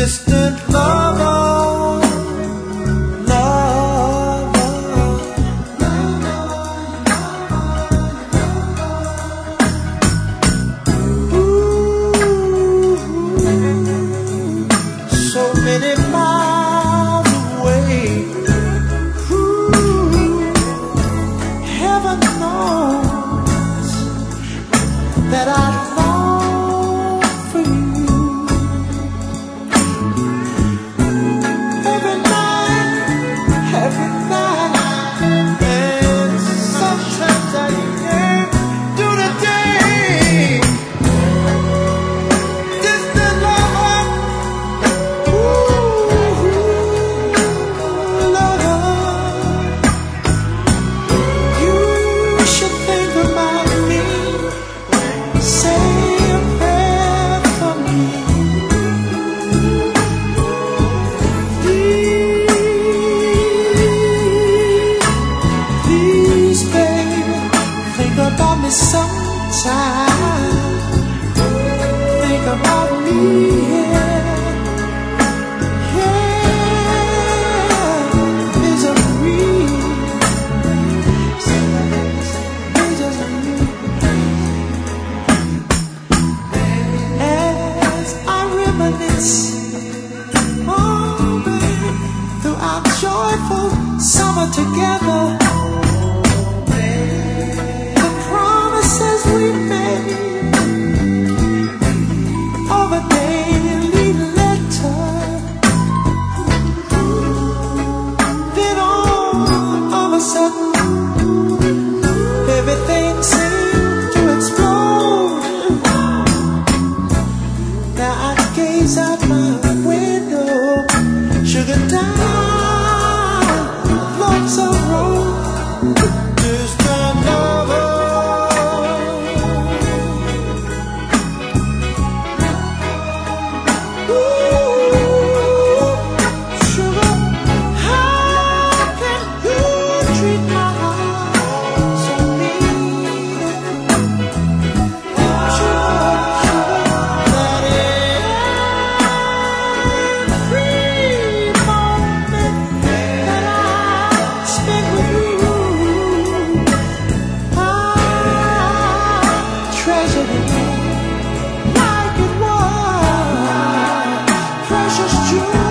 distant lover, lover. Ooh, so many miles away. Ooh, heaven knows that I long for you. Every night, and sometimes I yearn to the day. Distant lover, ooh, lover, you should think about me. Say a prayer for me. Please, baby, think about me sometime. Think about me, yeah. Yeah, it's a as I reminisce, oh baby, through our joyful summer together, the promises we made over daily letter. Then all of a sudden, everything seemed to explode. Now I gaze out my window, sugar down, lumps of road. Distant lover, ooh, sugar, how can you treat my heart so mean? Sugar, that every moment that I spend with you, I treasure it like it was precious jewel.